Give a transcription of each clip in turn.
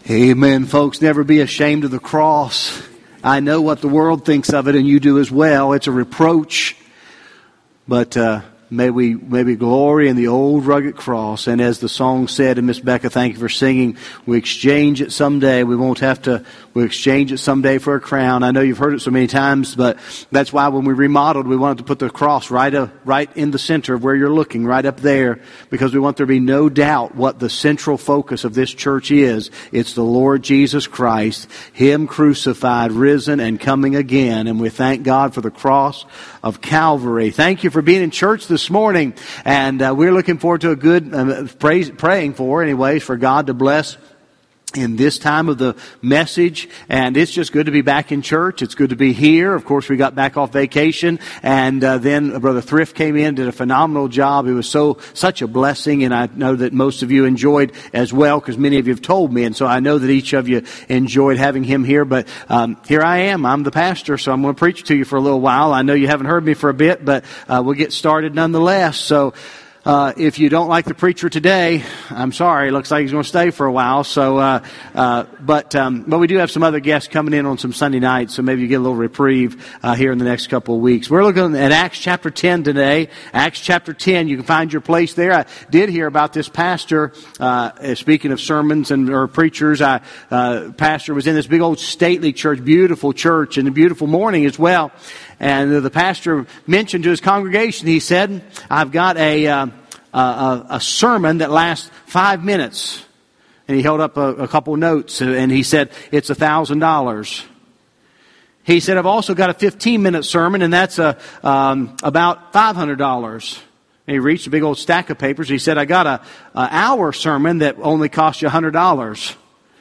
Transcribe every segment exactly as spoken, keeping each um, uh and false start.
Amen, folks. Never be ashamed of the cross. I know what the world thinks of it, and you do as well. It's a reproach. But uh, may we may we glory in the old rugged cross. And as the song said, and Miss Becca, thank you for singing, we exchange it someday. We won't have to, we exchange it someday for a crown. I know you've heard it so many times, but that's why when we remodeled, we wanted to put the cross right, uh, right in the center of where you're looking, right up there, because we want there to be no doubt what the central focus of this church is. It's the Lord Jesus Christ, Him crucified, risen, and coming again. And we thank God for the cross of Calvary. Thank you for being in church this morning. And uh, we're looking forward to a good, uh, praise, praying for anyways, for God to bless in this time of the message. And it's just good to be back in church. It's good to be here. Of course, we got back off vacation, and uh, then Brother Thrift came in, did a phenomenal job. It was so such a blessing, and I know that most of you enjoyed as well, because many of you have told me, and so I know that each of you enjoyed having him here. But um, here I am. I'm the pastor, so I'm going to preach to you for a little while. I know you haven't heard me for a bit, but uh, we'll get started nonetheless. So Uh, if you don't like the preacher today, I'm sorry. It looks like he's going to stay for a while. So, uh, uh, but um, but we do have some other guests coming in on some Sunday nights, so maybe you get a little reprieve uh, here in the next couple of weeks. We're looking at Acts chapter ten today. Acts chapter ten. You can find your place there. I did hear about this pastor. Uh, speaking of sermons and or preachers, I uh, pastor was in this big old stately church, beautiful church, and a beautiful morning as well. And the pastor mentioned to his congregation, he said, I've got a, uh, a, a sermon that lasts five minutes. And he held up a, a couple notes, and he said, it's a thousand dollars. He said, I've also got a fifteen-minute sermon, and that's a, um, about five hundred dollars. And he reached a big old stack of papers. He said, I got a, a hour sermon that only costs you one hundred dollars.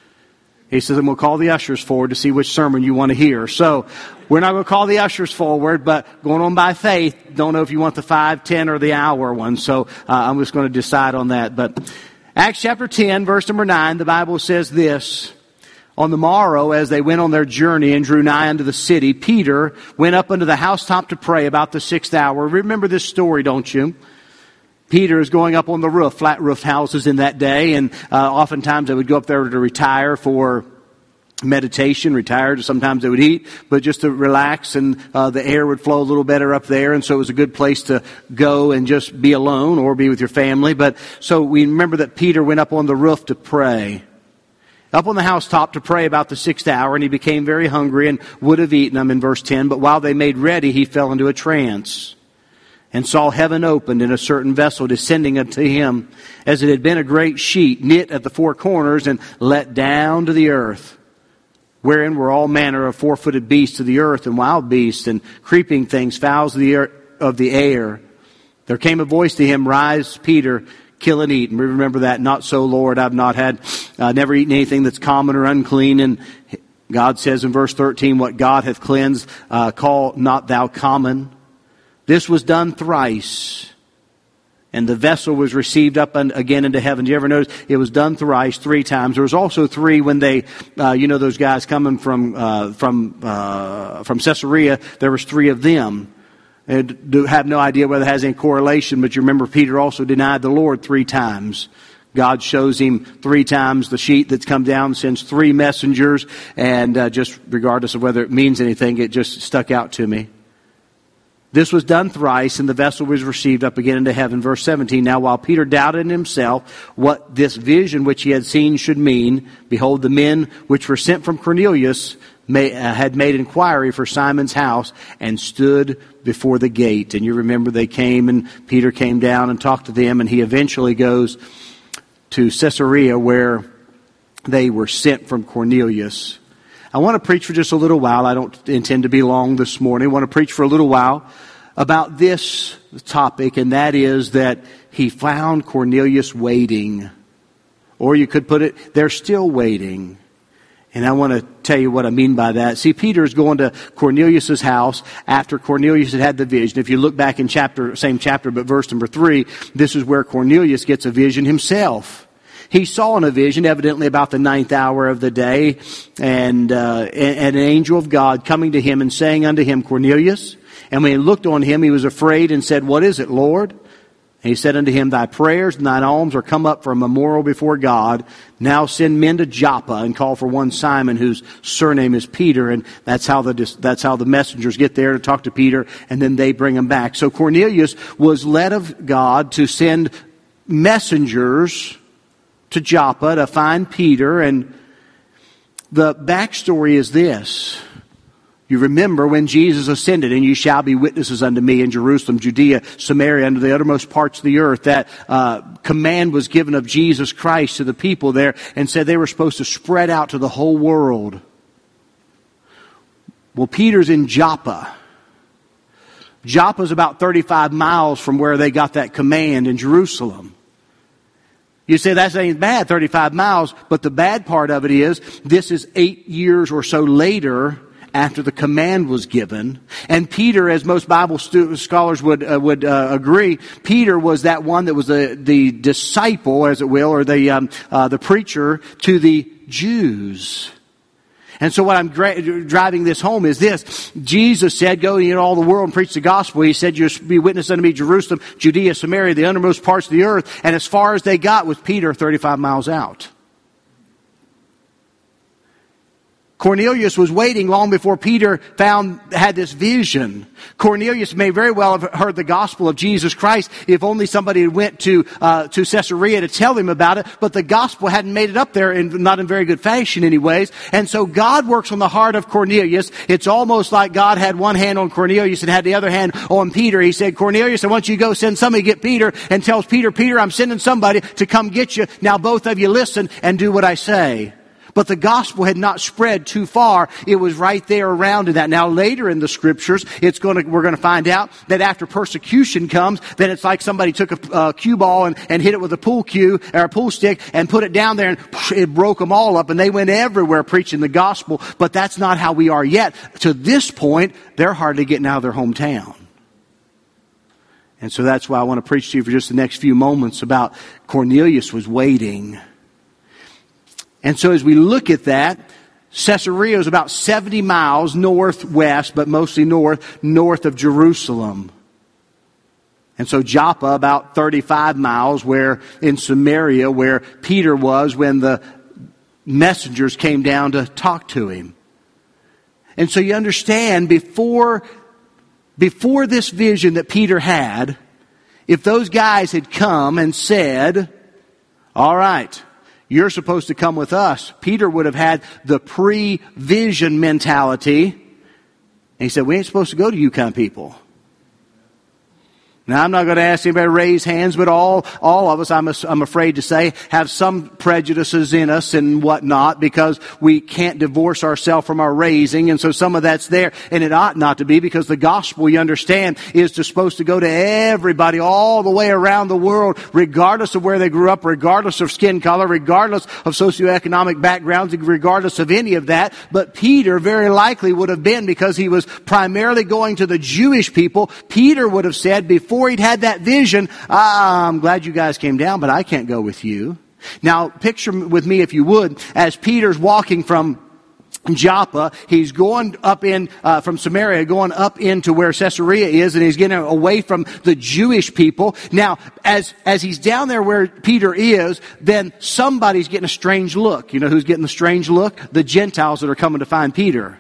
He says, and we'll call the ushers forward to see which sermon you want to hear. So we're not going to call the ushers forward, but going on by faith, don't know if you want the five, ten, or the hour one. So uh, I'm just going to decide on that. But Acts chapter ten, verse number nine, the Bible says this. On the morrow, as they went on their journey and drew nigh unto the city, Peter went up unto the housetop to pray about the sixth hour. Remember this story, don't you? Peter is going up on the roof, flat roof houses in that day, and uh, oftentimes they would go up there to retire for meditation, retire. Sometimes they would eat, but just to relax, and uh, the air would flow a little better up there, and so it was a good place to go and just be alone or be with your family. But so we remember that Peter went up on the roof to pray, up on the housetop to pray about the sixth hour, and he became very hungry and would have eaten them in verse ten. But while they made ready, he fell into a trance, and saw heaven opened, and a certain vessel descending unto him, as it had been a great sheet knit at the four corners, and let down to the earth, wherein were all manner of four-footed beasts of the earth, and wild beasts, and creeping things, fowls of the air. Of the air. There came a voice to him, Rise, Peter, kill and eat. And we remember that, not so, Lord, I've not had, uh, never eaten anything that's common or unclean. And God says in verse thirteen, what God hath cleansed, uh, call not thou common. This was done thrice, and the vessel was received up again into heaven. Do you ever notice it was done thrice, three times? There was also three when they, uh, you know, those guys coming from uh, from uh, from Caesarea. There was three of them. And do have no idea whether it has any correlation, but you remember Peter also denied the Lord three times. God shows him three times the sheet that's come down, sends three messengers, and uh, just regardless of whether it means anything, it just stuck out to me. This was done thrice, and the vessel was received up again into heaven. Verse seventeen, now while Peter doubted in himself what this vision which he had seen should mean, behold, the men which were sent from Cornelius may, uh, had made inquiry for Simon's house, and stood before the gate. And you remember they came, and Peter came down and talked to them, and he eventually goes to Caesarea, where they were sent from Cornelius. I want to preach for just a little while. I don't intend to be long this morning. I want to preach for a little while about this topic, and that is that he found Cornelius waiting. Or you could put it, they're still waiting. And I want to tell you what I mean by that. See, Peter is going to Cornelius' house after Cornelius had had the vision. If you look back in chapter, same chapter, but verse number three, this is where Cornelius gets a vision himself. He saw in a vision, evidently about the ninth hour of the day, and, uh, and an angel of God coming to him and saying unto him, Cornelius. And when he looked on him, he was afraid and said, What is it, Lord? And he said unto him, Thy prayers and thine alms are come up for a memorial before God. Now send men to Joppa and call for one Simon, whose surname is Peter. And that's how the that's how the messengers get there to talk to Peter, and then they bring him back. So Cornelius was led of God to send messengers to Joppa to find Peter. And the backstory is this. You remember when Jesus ascended, and you shall be witnesses unto me in Jerusalem, Judea, Samaria, unto the uttermost parts of the earth. That uh, command was given of Jesus Christ to the people there, and said they were supposed to spread out to the whole world. Well, Peter's in Joppa. Joppa's about thirty-five miles from where they got that command in Jerusalem. You say that ain't bad, thirty-five miles, but the bad part of it is, this is eight years or so later after the command was given. And Peter, as most Bible stu- scholars would uh, would uh, agree, Peter was that one that was the, the disciple, as it will, or the um, uh, the preacher to the Jews. And so what I'm gra- driving this home is this. Jesus said, go into all the world and preach the gospel. He said, you'll be witness unto me, Jerusalem, Judea, Samaria, the uttermost parts of the earth. And as far as they got was Peter, thirty-five miles out. Cornelius was waiting long before Peter found had this vision. Cornelius may very well have heard the gospel of Jesus Christ if only somebody had went to uh, to Caesarea to tell him about it. But the gospel hadn't made it up there, in, not in very good fashion anyways. And so God works on the heart of Cornelius. It's almost like God had one hand on Cornelius and had the other hand on Peter. He said, Cornelius, I want you to go send somebody to get Peter, and tells Peter, Peter, I'm sending somebody to come get you. Now both of you listen and do what I say. But the gospel had not spread too far. It was right there around in that. Now later in the scriptures, it's going to, we're going to find out that after persecution comes, then it's like somebody took a uh, cue ball and, and hit it with a pool cue or a pool stick and put it down there, and it broke them all up, and they went everywhere preaching the gospel. But that's not how we are yet. To this point, they're hardly getting out of their hometown. And so that's why I want to preach to you for just the next few moments about Cornelius was waiting. And so as we look at that, Caesarea is about seventy miles northwest, but mostly north, north of Jerusalem. And so Joppa, about thirty-five miles where in Samaria, where Peter was when the messengers came down to talk to him. And so you understand, before, before this vision that Peter had, if those guys had come and said, all right, you're supposed to come with us, Peter would have had the pre-vision mentality. And he said, we ain't supposed to go to you kind of people. Now, I'm not going to ask anybody to raise hands, but all, all of us, I'm, I'm afraid to say, have some prejudices in us and whatnot, because we can't divorce ourselves from our raising. And so some of that's there, and it ought not to be, because the gospel, you understand, is to, supposed to go to everybody all the way around the world, regardless of where they grew up, regardless of skin color, regardless of socioeconomic backgrounds, regardless of any of that. But Peter very likely would have been, because he was primarily going to the Jewish people. Peter would have said, before Before he'd had that vision, ah, I'm glad you guys came down, but I can't go with you. Now, picture with me, if you would, as Peter's walking from Joppa, he's going up in, uh, from Samaria, going up into where Caesarea is, and he's getting away from the Jewish people. Now, as, as he's down there where Peter is, then somebody's getting a strange look. You know who's getting the strange look? The Gentiles that are coming to find Peter.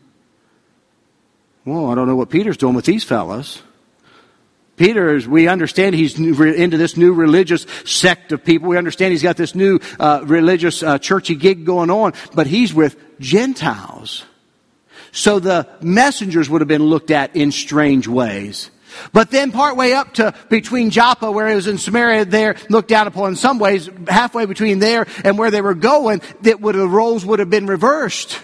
Well, I don't know what Peter's doing with these fellas. Peter, as we understand, he's into this new religious sect of people. We understand he's got this new uh, religious uh, churchy gig going on, but he's with Gentiles. So the messengers would have been looked at in strange ways. But then partway up to between Joppa, where it was in Samaria, there looked down upon in some ways, halfway between there and where they were going, that would the roles would have been reversed.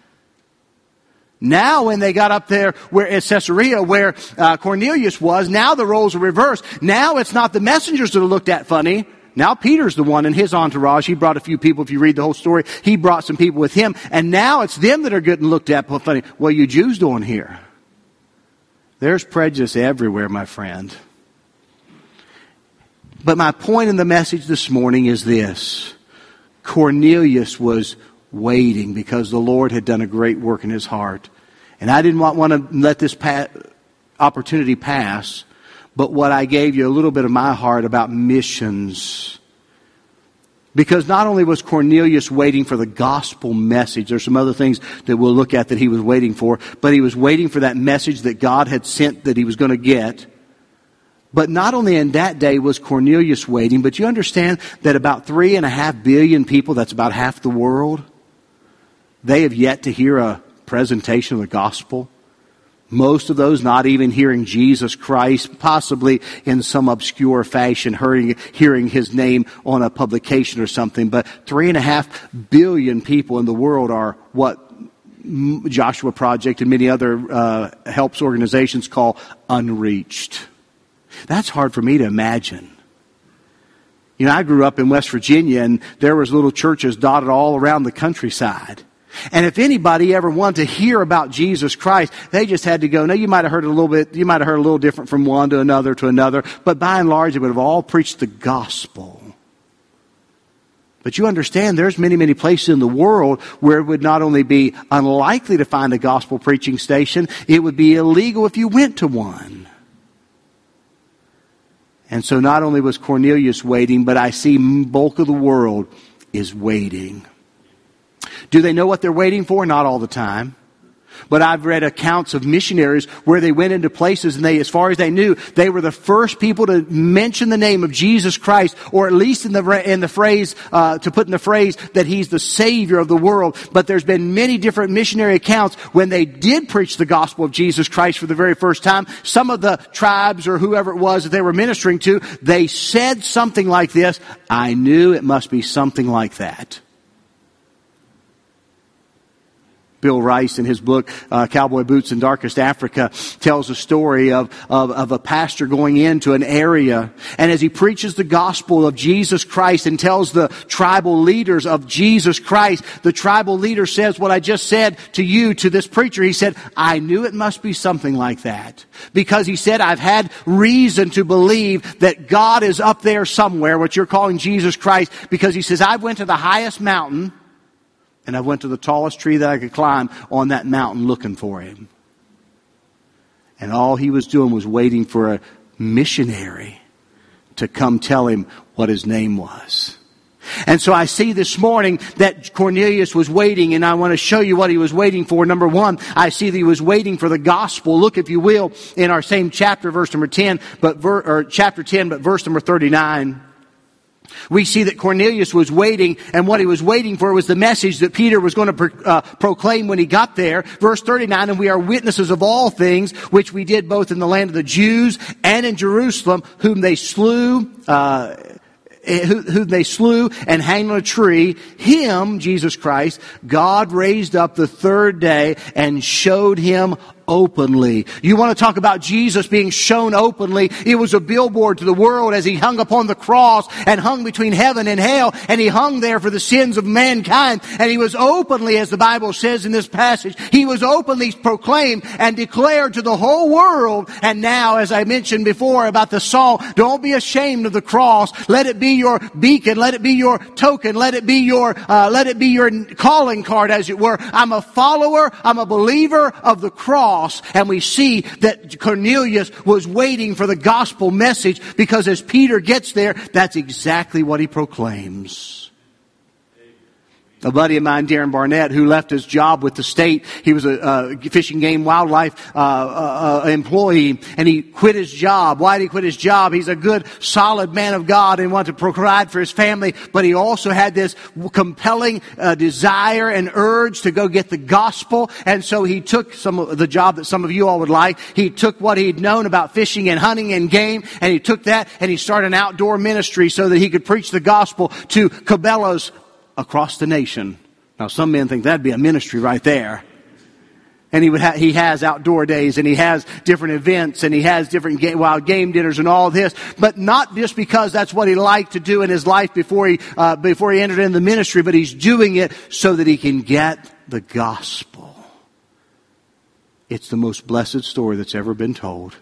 Now when they got up there where at Caesarea, where uh, Cornelius was, now the roles are reversed. Now it's not the messengers that are looked at funny. Now Peter's the one in his entourage. He brought a few people. If you read the whole story, he brought some people with him. And now it's them that are getting looked at funny. What are you Jews doing here? There's prejudice everywhere, my friend. But my point in the message this morning is this. Cornelius was waiting because the Lord had done a great work in his heart. And I didn't want, want to let this pa- opportunity pass. but what I gave you a little bit of my heart about missions. Because not only was Cornelius waiting for the gospel message, there's some other things that we'll look at that he was waiting for, but he was waiting for that message that God had sent that he was going to get. But not only in that day was Cornelius waiting, but you understand that about three and a half billion people, that's about half the world, they have yet to hear a presentation of the gospel. Most of those not even hearing Jesus Christ, possibly in some obscure fashion, hearing, hearing his name on a publication or something. But three and a half billion people in the world are what Joshua Project and many other uh, helps organizations call unreached. That's hard for me to imagine. You know, I grew up in West Virginia, and there was little churches dotted all around the countryside. And if anybody ever wanted to hear about Jesus Christ, they just had to go. Now, you might have heard it a little bit, you might have heard a little different from one to another to another, but by and large, they would have all preached the gospel. But you understand there's many, many places in the world where it would not only be unlikely to find a gospel preaching station, it would be illegal if you went to one. And so not only was Cornelius waiting, but I see bulk of the world is waiting. Do they know what they're waiting for? Not all the time. But I've read accounts of missionaries where they went into places and they, as far as they knew, they were the first people to mention the name of Jesus Christ, or at least in the in the phrase, uh, to put in the phrase that He's the Savior of the world. But there's been many different missionary accounts when they did preach the gospel of Jesus Christ for the very first time. Some of the tribes or whoever it was that they were ministering to, they said something like this: "I knew it must be something like that." Bill Rice, in his book, uh, Cowboy Boots in Darkest Africa, tells a story of, of, of a pastor going into an area. And as he preaches the gospel of Jesus Christ and tells the tribal leaders of Jesus Christ, the tribal leader says what I just said to you, to this preacher. He said, "I knew it must be something like that." Because he said, "I've had reason to believe that God is up there somewhere," what you're calling Jesus Christ, because he says, "I went to the highest mountain, and I went to the tallest tree that I could climb on that mountain looking for Him." And all he was doing was waiting for a missionary to come tell him what his name was. And so I see this morning that Cornelius was waiting, and I want to show you what he was waiting for. Number one, I see that he was waiting for the gospel. Look, if you will, in our same chapter, verse number ten, but ver, or chapter ten, but verse number thirty-nine. We see that Cornelius was waiting, and what he was waiting for was the message that Peter was going to pro, uh, proclaim when he got there. Verse thirty-nine, "And we are witnesses of all things which we did both in the land of the Jews and in Jerusalem, whom they slew, uh, who, whom they slew and hanged on a tree. Him," Jesus Christ, "God raised up the third day and showed Him openly." You want to talk about Jesus being shown openly? It was a billboard to the world as He hung upon the cross and hung between heaven and hell, and He hung there for the sins of mankind. And He was openly, as the Bible says in this passage, He was openly proclaimed and declared to the whole world. And now, as I mentioned before about the song, don't be ashamed of the cross. Let it be your beacon. Let it be your token. Let it be your, uh, let it be your calling card, as it were. I'm a follower. I'm a believer of the cross. And we see that Cornelius was waiting for the gospel message, because as Peter gets there, that's exactly what he proclaims. A buddy of mine, Darren Barnett, who left his job with the state, he was a uh, Fish and Game Wildlife uh, uh, employee, and he quit his job. Why did he quit his job? He's a good, solid man of God and wanted to provide for his family, but he also had this compelling uh, desire and urge to go get the gospel, and so he took some of the job that some of you all would like. He took what he'd known about fishing and hunting and game, and he took that and he started an outdoor ministry so that he could preach the gospel to Cabela's across the nation. Now, some men think that'd be a ministry right there. And he would ha- he has outdoor days, and he has different events, and he has different ga- wild game dinners and all this. But not just because that's what he liked to do in his life before he uh, before he entered in the ministry, but he's doing it so that he can get the gospel. It's the most blessed story that's ever been told.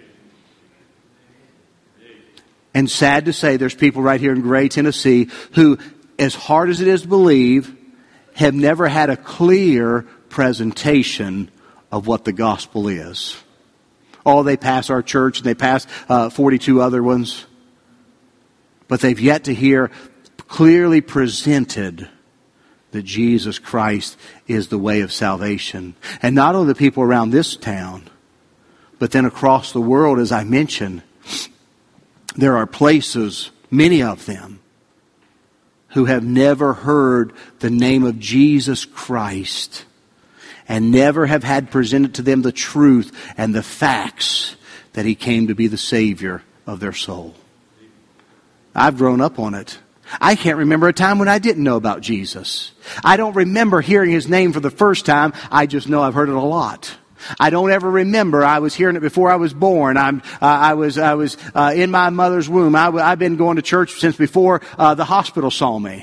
And sad to say, there's people right here in Gray, Tennessee, who, as hard as it is to believe, have never had a clear presentation of what the gospel is. Oh, they pass our church and they pass uh, forty-two other ones. But they've yet to hear clearly presented that Jesus Christ is the way of salvation. And not only the people around this town, but then across the world, as I mentioned, there are places, many of them, who have never heard the name of Jesus Christ and never have had presented to them the truth and the facts that He came to be the Savior of their soul. I've grown up on it. I can't remember a time when I didn't know about Jesus. I don't remember hearing His name for the first time. I just know I've heard it a lot. I don't ever remember I was hearing it before I was born. I'm, uh, I was, I was uh, in my mother's womb. I, I've been going to church since before uh, the hospital saw me.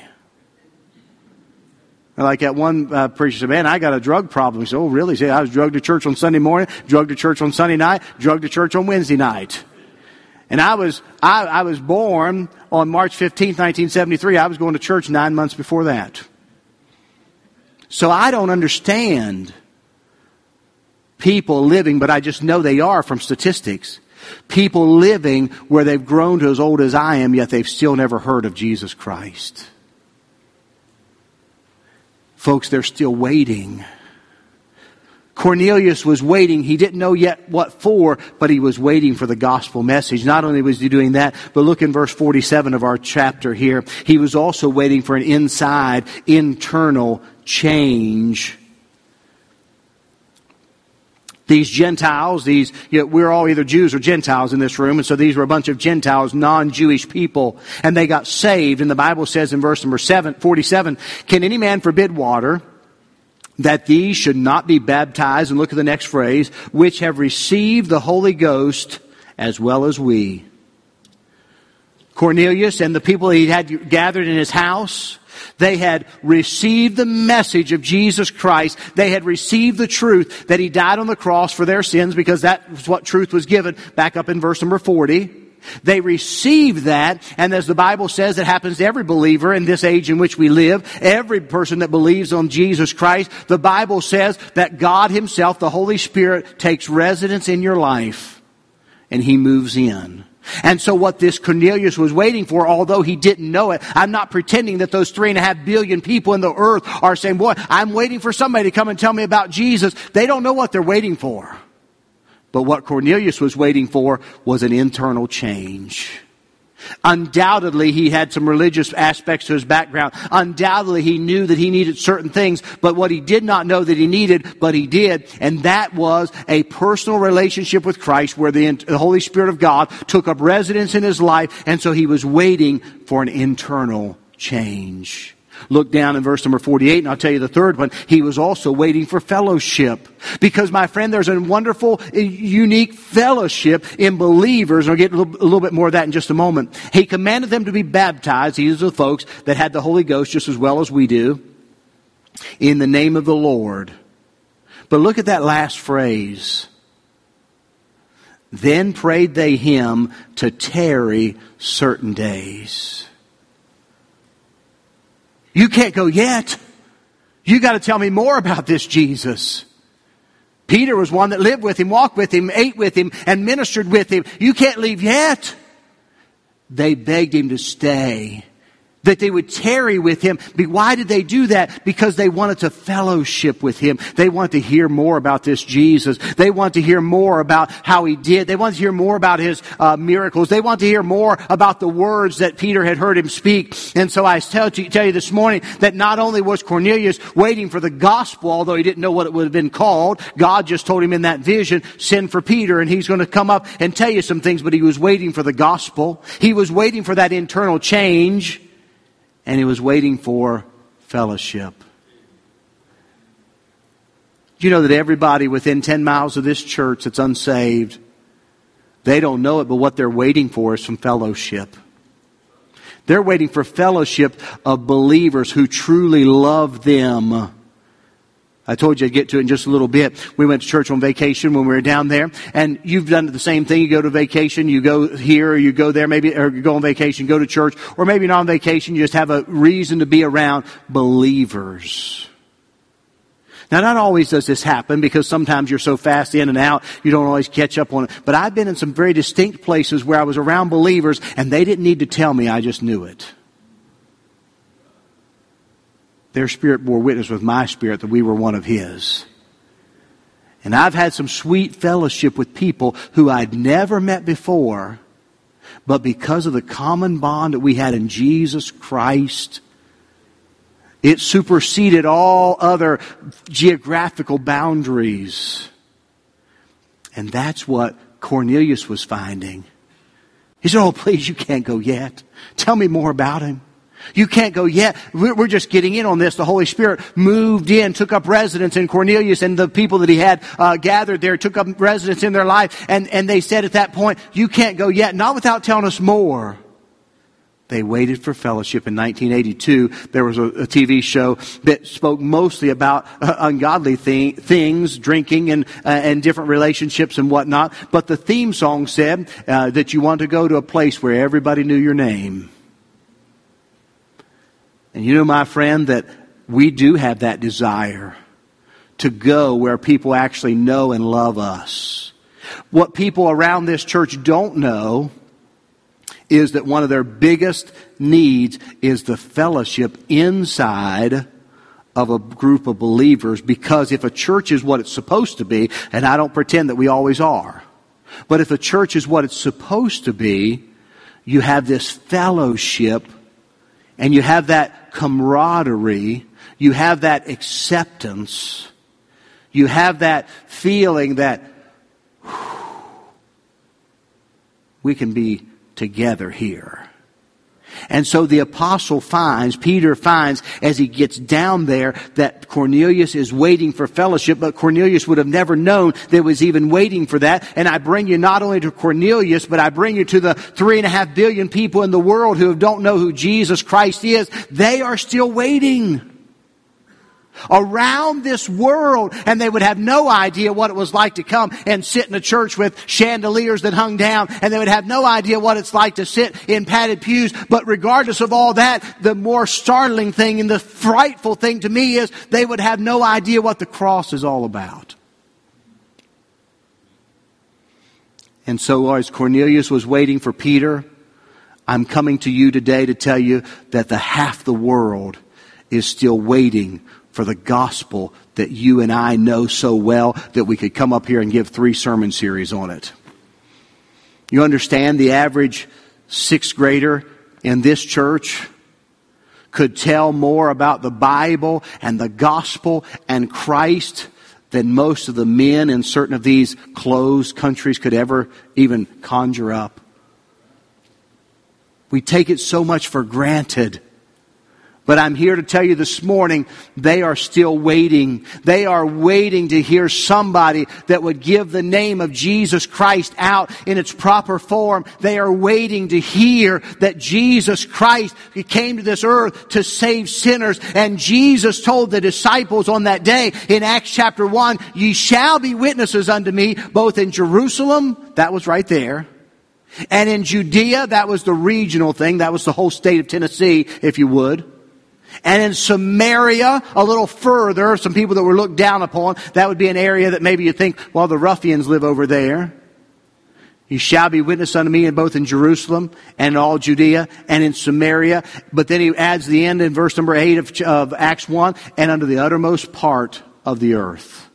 Like that one uh, preacher said, man, I got a drug problem. He said, oh, really? He said, I was drugged to church on Sunday morning, drugged to church on Sunday night, drugged to church on Wednesday night. And I was, I, I was born on March fifteenth, nineteen seventy-three. I was going to church nine months before that. So I don't understand people living, but I just know they are from statistics. People living where they've grown to as old as I am, yet they've still never heard of Jesus Christ. Folks, they're still waiting. Cornelius was waiting. He didn't know yet what for, but he was waiting for the gospel message. Not only was he doing that, but look in verse forty-seven of our chapter here. He was also waiting for an inside, internal change. These Gentiles, these, you know, we're all either Jews or Gentiles in this room, and so these were a bunch of Gentiles, non-Jewish people, and they got saved. And the Bible says in verse number seven, forty-seven, can any man forbid water, that these should not be baptized, and look at the next phrase, which have received the Holy Ghost as well as we? Cornelius and the people he had gathered in his house, they had received the message of Jesus Christ. They had received the truth that He died on the cross for their sins, because that was what truth was given back up in verse number forty. They received that, and as the Bible says, it happens to every believer in this age in which we live. Every person that believes on Jesus Christ, the Bible says that God Himself, the Holy Spirit, takes residence in your life, and He moves in. And so what this Cornelius was waiting for, although he didn't know it, I'm not pretending that those three and a half billion people in the earth are saying, boy, I'm waiting for somebody to come and tell me about Jesus. They don't know what they're waiting for. But what Cornelius was waiting for was an internal change. Undoubtedly, he had some religious aspects to his background. Undoubtedly, he knew that he needed certain things, but what he did not know that he needed, but he did, and that was a personal relationship with Christ where the, the Holy Spirit of God took up residence in his life, and so he was waiting for an internal change. Look down in verse number forty-eight, and I'll tell you the third one. He was also waiting for fellowship. Because, my friend, there's a wonderful, unique fellowship in believers. And I'll get a little, a little bit more of that in just a moment. He commanded them to be baptized. These are the folks that had the Holy Ghost just as well as we do. In the name of the Lord. But look at that last phrase. Then prayed they Him to tarry certain days. You can't go yet. You got to tell me more about this Jesus. Peter was one that lived with Him, walked with Him, ate with Him, and ministered with Him. You can't leave yet. They begged Him to stay, that they would tarry with Him. But why did they do that? Because they wanted to fellowship with Him. They wanted to hear more about this Jesus. They wanted to hear more about how He did. They wanted to hear more about His uh, miracles. They wanted to hear more about the words that Peter had heard Him speak. And so I tell you, tell you this morning that not only was Cornelius waiting for the gospel, although he didn't know what it would have been called, God just told him in that vision, send for Peter, and he's going to come up and tell you some things, but he was waiting for the gospel. He was waiting for that internal change. And he was waiting for fellowship. Do you know that everybody within ten miles of this church that's unsaved, they don't know it, but what they're waiting for is some fellowship. They're waiting for fellowship of believers who truly love them. I told you I'd get to it in just a little bit. We went to church on vacation when we were down there. And you've done the same thing. You go to vacation, you go here, or you go there, maybe, or you go on vacation, go to church, or maybe not on vacation, you just have a reason to be around believers. Now, not always does this happen because sometimes you're so fast in and out, you don't always catch up on it. But I've been in some very distinct places where I was around believers and they didn't need to tell me, I just knew it. Their spirit bore witness with my spirit that we were one of His. And I've had some sweet fellowship with people who I'd never met before, but because of the common bond that we had in Jesus Christ, it superseded all other geographical boundaries. And that's what Cornelius was finding. He said, oh, please, you can't go yet. Tell me more about him. You can't go yet. We're just getting in on this. The Holy Spirit moved in, took up residence in Cornelius, and the people that he had uh, gathered there took up residence in their life. And, and they said at that point, you can't go yet, not without telling us more. They waited for fellowship. In nineteen eighty-two, there was a, a T V show that spoke mostly about uh, ungodly thing, things, drinking and uh, and different relationships and whatnot. But the theme song said uh, that you want to go to a place where everybody knew your name. And you know, my friend, that we do have that desire to go where people actually know and love us. What people around this church don't know is that one of their biggest needs is the fellowship inside of a group of believers. Because if a church is what it's supposed to be, and I don't pretend that we always are, but if a church is what it's supposed to be, you have this fellowship and you have that camaraderie, you have that acceptance, you have that feeling that whew, we can be together here. And so the apostle finds, Peter finds, as he gets down there, that Cornelius is waiting for fellowship, but Cornelius would have never known that was even waiting for that. And I bring you not only to Cornelius, but I bring you to the three and a half billion people in the world who don't know who Jesus Christ is. They are still waiting around this world, and they would have no idea what it was like to come and sit in a church with chandeliers that hung down, and they would have no idea what it's like to sit in padded pews. But regardless of all that, the more startling thing and the frightful thing to me is they would have no idea what the cross is all about. And so as Cornelius was waiting for Peter, I'm coming to you today to tell you that the half the world is still waiting for the gospel that you and I know so well that we could come up here and give three sermon series on it. You understand the average sixth grader in this church could tell more about the Bible and the gospel and Christ than most of the men in certain of these closed countries could ever even conjure up. We take it so much for granted. But I'm here to tell you this morning, they are still waiting. They are waiting to hear somebody that would give the name of Jesus Christ out in its proper form. They are waiting to hear that Jesus Christ came to this earth to save sinners. And Jesus told the disciples on that day in Acts chapter one, ye shall be witnesses unto me, both in Jerusalem, that was right there, and in Judea, that was the regional thing, that was the whole state of Tennessee, if you would. And in Samaria, a little further, some people that were looked down upon, that would be an area that maybe you think, well, the ruffians live over there. You shall be witness unto me in both in Jerusalem and in all Judea and in Samaria. But then he adds the end in verse number eight of, of Acts one, and unto the uttermost part of the earth.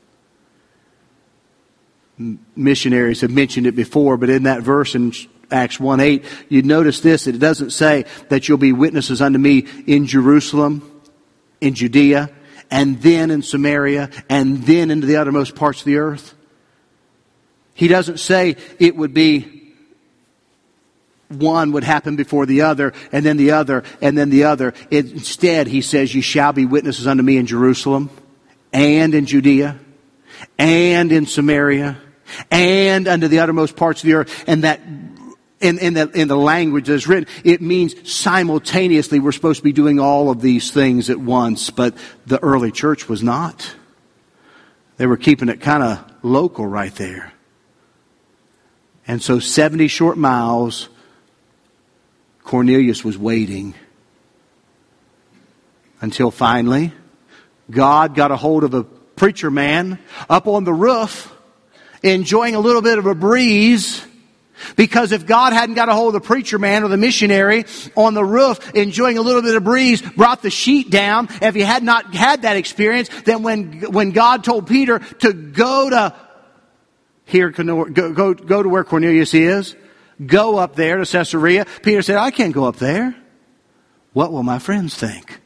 Missionaries have mentioned it before, but in that verse in Acts one eight, you notice this, that it doesn't say that you'll be witnesses unto me in Jerusalem, in Judea, and then in Samaria, and then into the uttermost parts of the earth. He doesn't say it would be one would happen before the other, and then the other, and then the other. It, instead, he says, you shall be witnesses unto me in Jerusalem, and in Judea, and in Samaria, and unto the uttermost parts of the earth. And that In, in, the, in the language that's written, it means simultaneously we're supposed to be doing all of these things at once. But the early church was not. They were keeping it kind of local right there. And so seventy short miles, Cornelius was waiting. Until finally, God got a hold of a preacher man up on the roof enjoying a little bit of a breeze. Because if God hadn't got a hold of the preacher man or the missionary on the roof enjoying a little bit of breeze, brought the sheet down, if he had not had that experience, then when when God told Peter to go to here, go, go, go to where Cornelius is, go up there to Caesarea, Peter said, I can't go up there. What will my friends think?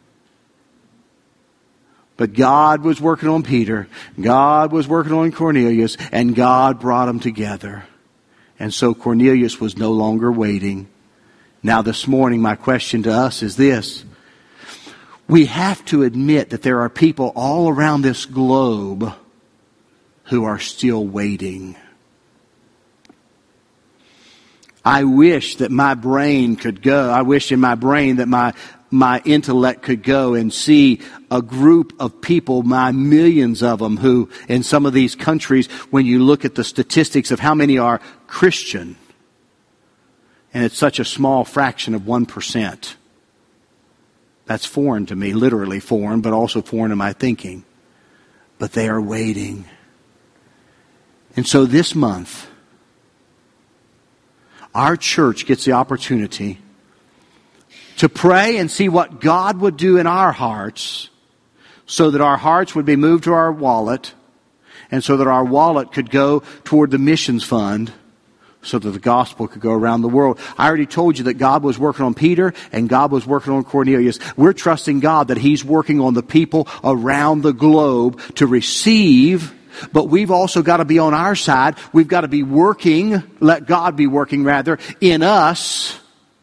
But God was working on Peter, God was working on Cornelius, and God brought them together. And so Cornelius was no longer waiting. Now this morning, my question to us is this. We have to admit that there are people all around this globe who are still waiting. I wish that my brain could go. I wish in my brain that my my intellect could go and see a group of people, my millions of them, who in some of these countries, when you look at the statistics of how many are Christian, and it's such a small fraction of one percent. That's foreign to me, literally foreign, but also foreign to my thinking. But they are waiting. And so this month, our church gets the opportunity to pray and see what God would do in our hearts so that our hearts would be moved to our wallet and so that our wallet could go toward the missions fund so that the gospel could go around the world. I already told you that God was working on Peter and God was working on Cornelius. We're trusting God that He's working on the people around the globe to receive. But we've also got to be on our side. We've got to be working, let God be working rather, in us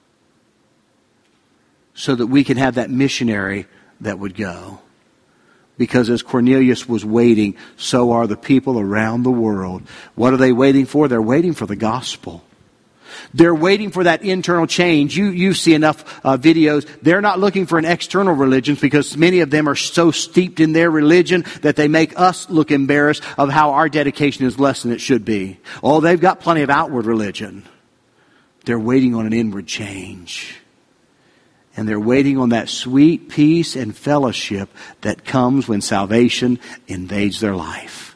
so that we can have that missionary that would go. Because as Cornelius was waiting, so are the people around the world. What are they waiting for? They're waiting for the gospel. They're waiting for that internal change. You you see enough uh, videos. They're not looking for an external religion because many of them are so steeped in their religion that they make us look embarrassed of how our dedication is less than it should be. Oh, they've got plenty of outward religion. They're waiting on an inward change. And they're waiting on that sweet peace and fellowship that comes when salvation invades their life.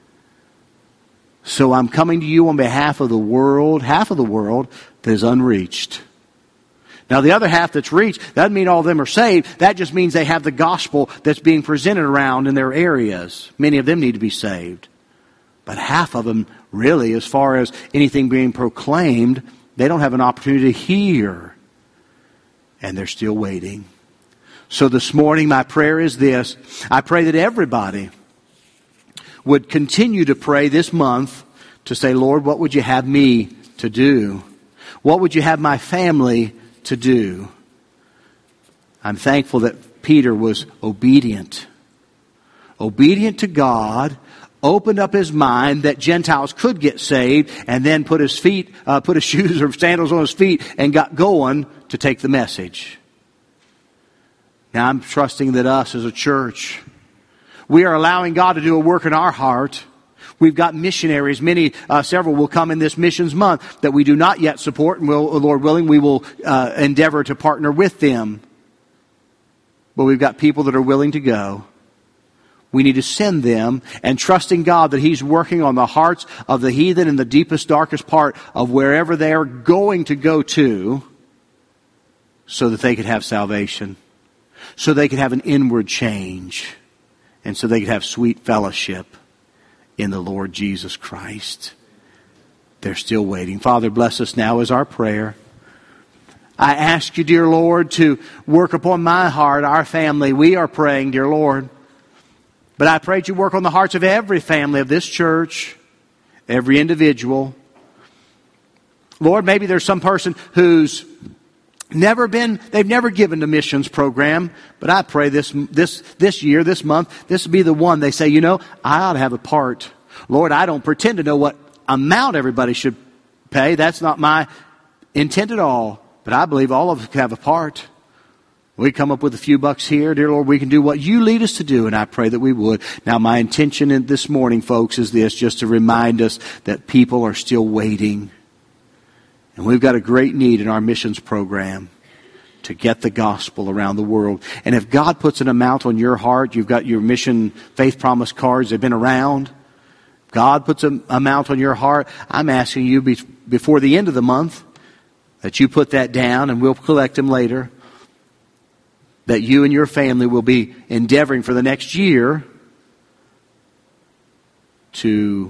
So I'm coming to you on behalf of the world, half of the world that is unreached. Now the other half that's reached, doesn't mean all of them are saved. That just means they have the gospel that's being presented around in their areas. Many of them need to be saved. But half of them, really, as far as anything being proclaimed, they don't have an opportunity to hear. And they're still waiting. So this morning, my prayer is this. I pray that everybody would continue to pray this month to say, Lord, what would you have me to do? What would you have my family to do? I'm thankful that Peter was obedient. Obedient to God, opened up his mind that Gentiles could get saved, and then put his feet, uh, put his shoes or sandals on his feet and got going to take the message. Now I'm trusting that us as a church, we are allowing God to do a work in our heart. We've got missionaries. Many, uh, several will come in this missions month that we do not yet support, and will, Lord willing, we will uh, endeavor to partner with them. But we've got people that are willing to go. We need to send them and trusting God that He's working on the hearts of the heathen in the deepest, darkest part of wherever they are going to go to so that they could have salvation, so they could have an inward change, and so they could have sweet fellowship in the Lord Jesus Christ. They're still waiting. Father, bless us now is our prayer. I ask you, dear Lord, to work upon my heart, our family. We are praying, dear Lord. But I pray that you work on the hearts of every family of this church, every individual. Lord, maybe there's some person who's never been, they've never given to missions program, but I pray this this this year, this month, this will be the one they say, you know, I ought to have a part. Lord, I don't pretend to know what amount everybody should pay. That's not my intent at all. But I believe all of us can have a part. We come up with a few bucks here. Dear Lord, we can do what you lead us to do, and I pray that we would. Now, my intention in this morning, folks, is this, just to remind us that people are still waiting. And we've got a great need in our missions program to get the gospel around the world. And if God puts an amount on your heart, you've got your mission faith promise cards, they've been around. God puts an amount on your heart, I'm asking you be, before the end of the month that you put that down, and we'll collect them later, that you and your family will be endeavoring for the next year to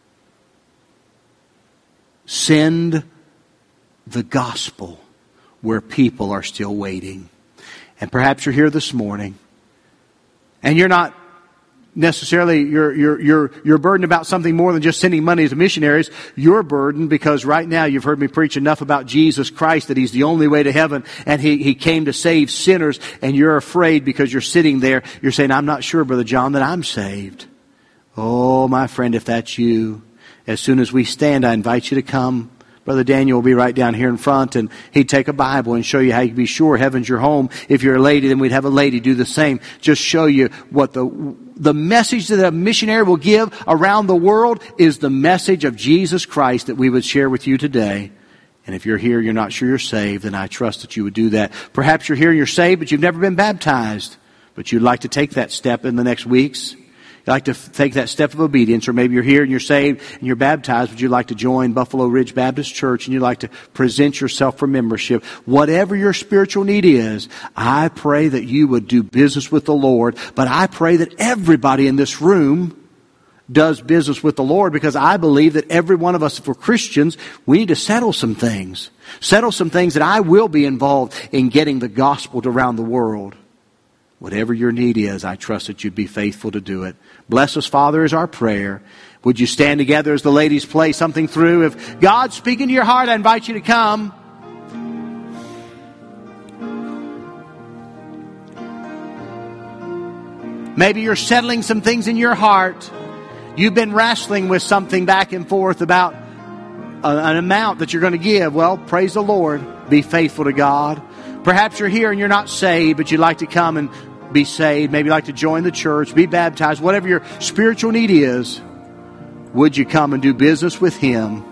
send the gospel where people are still waiting. And perhaps you're here this morning and you're not necessarily, you're, you're, you're, you're burdened about something more than just sending money to missionaries. You're burdened because right now you've heard me preach enough about Jesus Christ, that He's the only way to heaven, and He, He came to save sinners, and you're afraid because you're sitting there, you're saying, I'm not sure, Brother John, that I'm saved. Oh, my friend, if that's you, as soon as we stand, I invite you to come. Brother Daniel will be right down here in front, and he'd take a Bible and show you how you can be sure heaven's your home. If you're a lady, then we'd have a lady do the same. Just show you what the the message that a missionary will give around the world is the message of Jesus Christ that we would share with you today. And if you're here, you're not sure you're saved, then I trust that you would do that. Perhaps you're here and you're saved, but you've never been baptized. But you'd like to take that step in the next weeks. You'd like to take that step of obedience, or maybe you're here and you're saved and you're baptized, but you'd like to join Buffalo Ridge Baptist Church and you'd like to present yourself for membership. Whatever your spiritual need is, I pray that you would do business with the Lord, but I pray that everybody in this room does business with the Lord, because I believe that every one of us, if we're Christians, we need to settle some things. Settle some things that I will be involved in getting the gospel to around the world. Whatever your need is, I trust that you'd be faithful to do it. Bless us, Father, is our prayer. Would you stand together as the ladies play something through? If God's speaking to your heart, I invite you to come. Maybe you're settling some things in your heart. You've been wrestling with something back and forth about an amount that you're going to give. Well, praise the Lord. Be faithful to God. Perhaps you're here and you're not saved, but you'd like to come and be saved. Maybe you'd like to join the church, be baptized. Whatever your spiritual need is, would you come and do business with Him?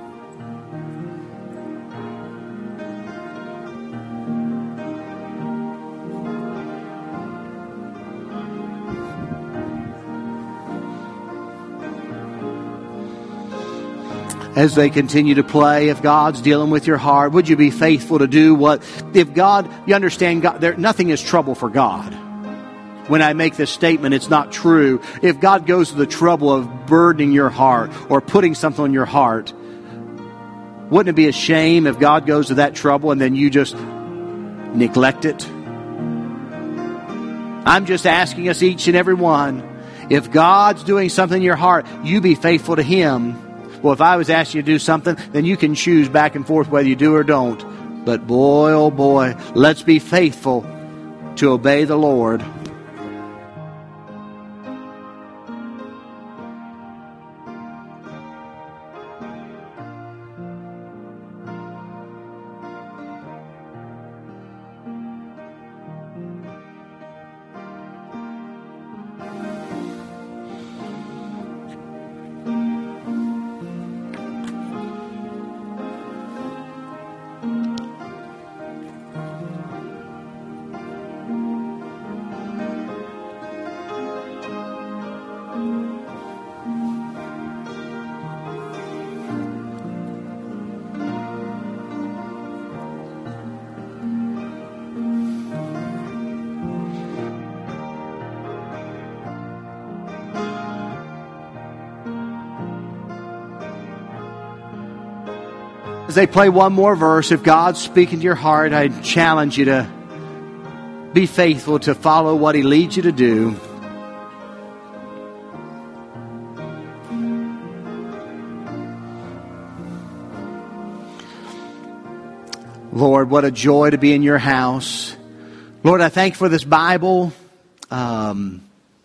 As they continue to play, if God's dealing with your heart, would you be faithful to do what, if God, you understand, God, there, nothing is trouble for God. When I make this statement, it's not true. If God goes to the trouble of burdening your heart or putting something on your heart, wouldn't it be a shame if God goes to that trouble and then you just neglect it? I'm just asking us each and every one, if God's doing something in your heart, you be faithful to Him. Well, if I was asking you to do something, then you can choose back and forth whether you do or don't. But boy, oh boy, let's be faithful to obey the Lord. As they play one more verse, if God's speaking to your heart, I challenge you to be faithful to follow what He leads you to do. Lord, what a joy to be in your house. Lord, I thank you for this Bible. Um,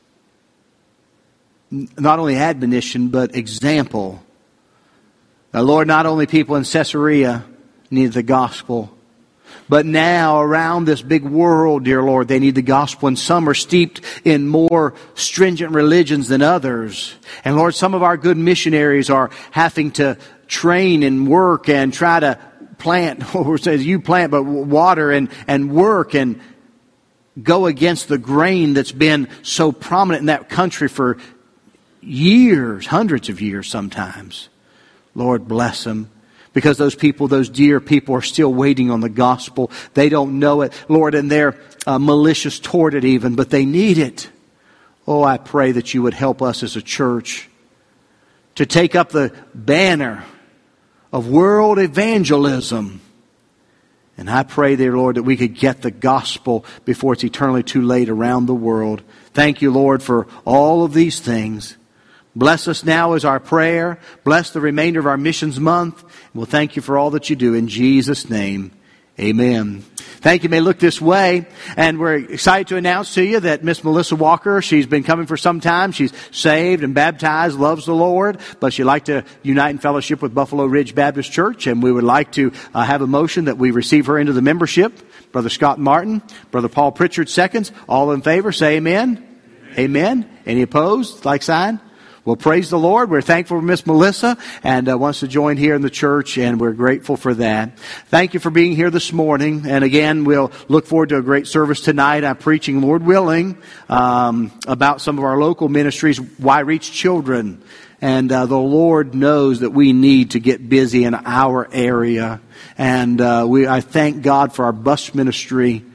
not only admonition, but example. Now, Lord, not only people in Caesarea need the gospel, but now around this big world, dear Lord, they need the gospel. And some are steeped in more stringent religions than others. And Lord, some of our good missionaries are having to train and work and try to plant, or says you plant, but water and, and work and go against the grain that's been so prominent in that country for years, hundreds of years sometimes. Lord, bless them. Because those people, those dear people, are still waiting on the gospel. They don't know it, Lord, and they're uh, malicious toward it even, but they need it. Oh, I pray that you would help us as a church to take up the banner of world evangelism. And I pray, dear Lord, that we could get the gospel before it's eternally too late around the world. Thank you, Lord, for all of these things. Bless us now is our prayer. Bless the remainder of our missions month. And we'll thank you for all that you do in Jesus' name. Amen. Thank you. May look this way. And we're excited to announce to you that Miss Melissa Walker, she's been coming for some time. She's saved and baptized, loves the Lord, but she'd like to unite in fellowship with Buffalo Ridge Baptist Church. And we would like to uh, have a motion that we receive her into the membership. Brother Scott Martin, Brother Paul Pritchard seconds. All in favor, say amen. Amen. Amen. Any opposed? Like sign? Well, praise the Lord. We're thankful for Miss Melissa and uh, wants to join here in the church, and we're grateful for that. Thank you for being here this morning. And again, we'll look forward to a great service tonight. I'm preaching, Lord willing, um, about some of our local ministries, Why Reach Children. And uh, the Lord knows that we need to get busy in our area. And uh, we, I thank God for our bus ministry.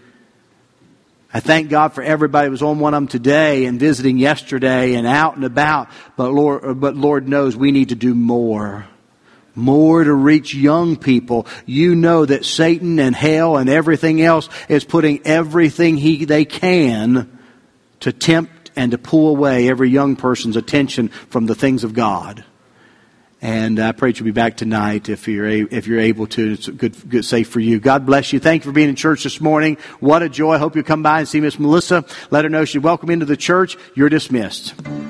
I thank God for everybody who was on one of them today and visiting yesterday and out and about. But Lord, but Lord knows we need to do more. More to reach young people. You know that Satan and hell and everything else is putting everything he they can to tempt and to pull away every young person's attention from the things of God. And I pray you'll be back tonight if you're a, if you're able to. It's good, good, safe for you. God bless you. Thank you for being in church this morning. What a joy. I hope you'll come by and see Miss Melissa. Let her know she's welcome into the church. You're dismissed.